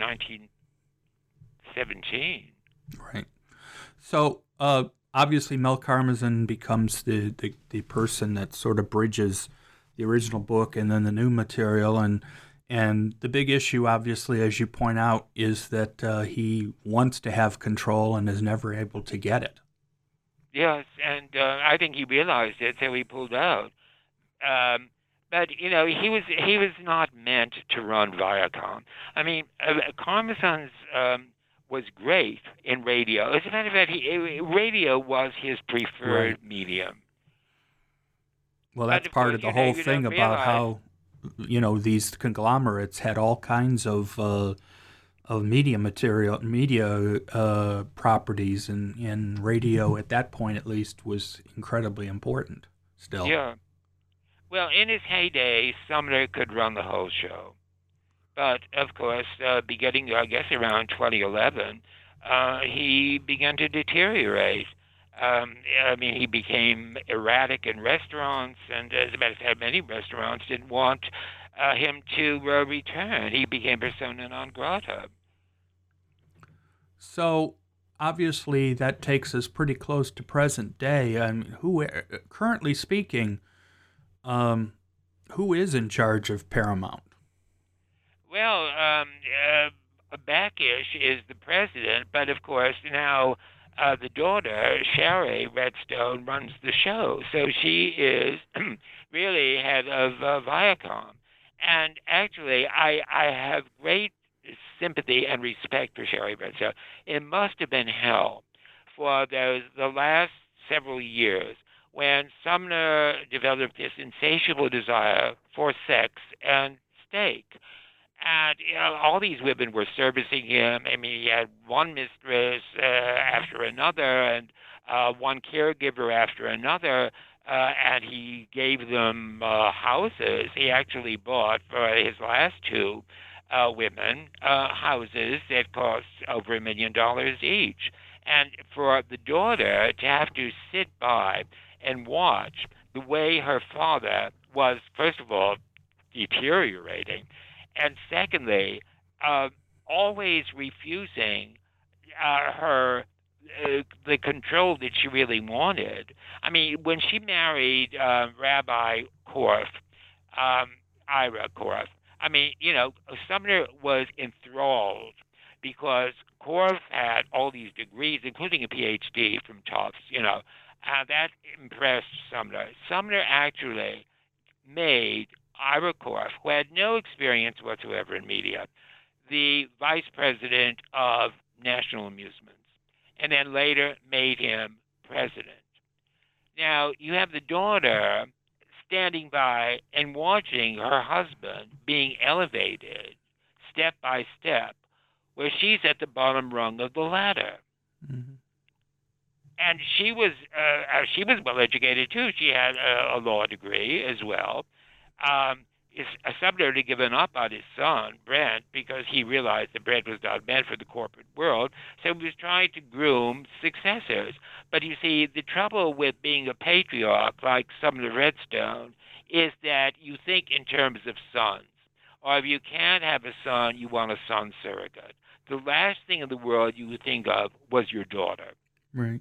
1917. Right. So, obviously, Mel Karmazin becomes the person that sort of bridges the original book and then the new material, and the big issue, obviously, as you point out, is that he wants to have control and is never able to get it. Yes, and I think he realized it, so he pulled out. But he was not meant to run Viacom. I mean, Karmazin's was great in radio. As a matter of fact, radio was his preferred medium. Well, that's part of the whole thing about how these conglomerates had all kinds of media properties, and radio at that point at least was incredibly important still. Yeah. Well, in his heyday, Sumner could run the whole show. But, of course, beginning, I guess, around 2011, he began to deteriorate. He became erratic in restaurants, and as a matter of fact, many restaurants didn't want him to return. He became persona non grata. So, obviously, that takes us pretty close to present day. Currently speaking, who is in charge of Paramount? Well, Backish is the president, but of course now the daughter, Sherry Redstone, runs the show. So she is really head of Viacom. And actually, I have great sympathy and respect for Sherry Redstone. It must have been hell for the last several years when Sumner developed this insatiable desire for sex and steak. And all these women were servicing him. I mean, he had one mistress after another and one caregiver after another, and he gave them houses. He actually bought for his last two women houses that cost over $1 million each. And for the daughter to have to sit by and watch the way her father was, first of all, deteriorating, and secondly, always refusing her the control that she really wanted. I mean, when she married Rabbi Korf, Ira Korf, I mean, Sumner was enthralled because Korf had all these degrees, including a PhD from Tufts, that impressed Sumner. Sumner actually made Ira Korf, who had no experience whatsoever in media, the vice president of National Amusements, and then later made him president. Now, you have the daughter standing by and watching her husband being elevated step by step, where she's at the bottom rung of the ladder. Mm-hmm. And she was well educated too. She had a law degree as well. Sumner had given up on his son, Brent, because he realized that Brent was not meant for the corporate world, so he was trying to groom successors. But you see, the trouble with being a patriarch like Sumner Redstone is that you think in terms of sons. Or if you can't have a son, you want a son surrogate. The last thing in the world you would think of was your daughter. Right.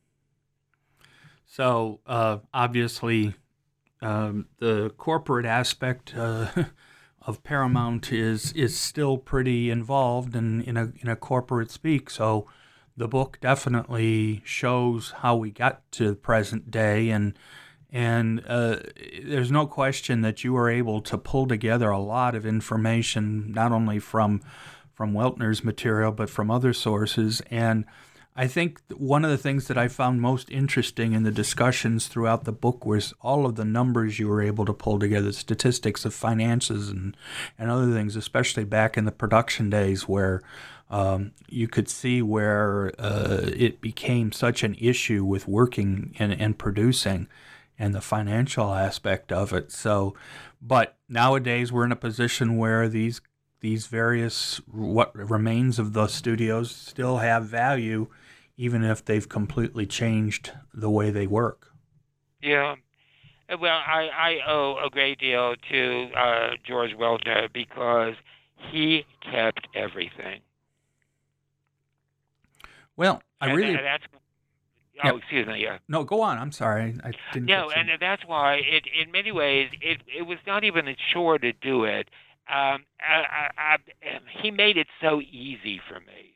So, obviously, the corporate aspect of Paramount is still pretty involved in a corporate speak. So, the book definitely shows how we got to the present day, and there's no question that you were able to pull together a lot of information, not only from Weltner's material, but from other sources. And I think one of the things that I found most interesting in the discussions throughout the book was all of the numbers you were able to pull together, statistics of finances and other things, especially back in the production days where you could see where it became such an issue with working and producing and the financial aspect of it. So, but nowadays we're in a position where these various, what remains of the studios still have value, even if they've completely changed the way they work. Yeah. Well, I owe a great deal to George Weltner because he kept everything. Well, excuse me. Yeah. No, go on. I'm sorry. I didn't. No, and that's why in many ways, it was not even a chore to do it. He made it so easy for me.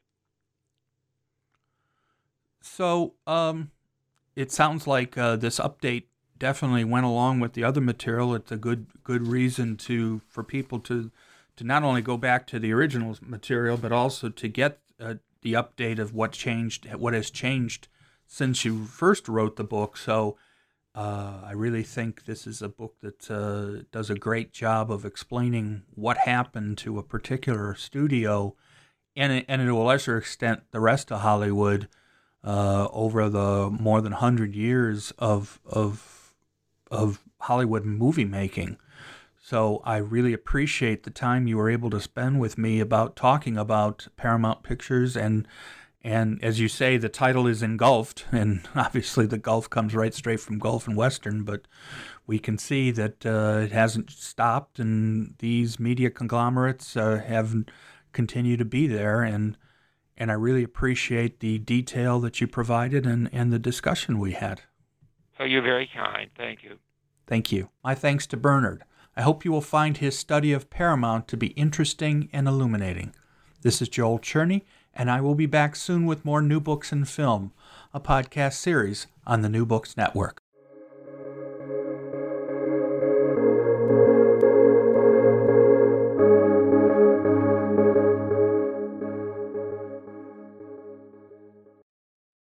So, it sounds like this update definitely went along with the other material. It's a good reason for people to not only go back to the original material, but also to get the update of what has changed since you first wrote the book. So I really think this is a book that does a great job of explaining what happened to a particular studio and to a lesser extent the rest of Hollywood over the more than 100 years of Hollywood movie making. So I really appreciate the time you were able to spend with me about talking about Paramount Pictures. And as you say, the title is Engulfed, and obviously the Gulf comes right straight from Gulf and Western, but we can see that it hasn't stopped, and these media conglomerates have continued to be there. And I really appreciate the detail that you provided and the discussion we had. Oh, you're very kind. Thank you. Thank you. My thanks to Bernard. I hope you will find his study of Paramount to be interesting and illuminating. This is Joel Cherney, and I will be back soon with more New Books in Film, a podcast series on the New Books Network.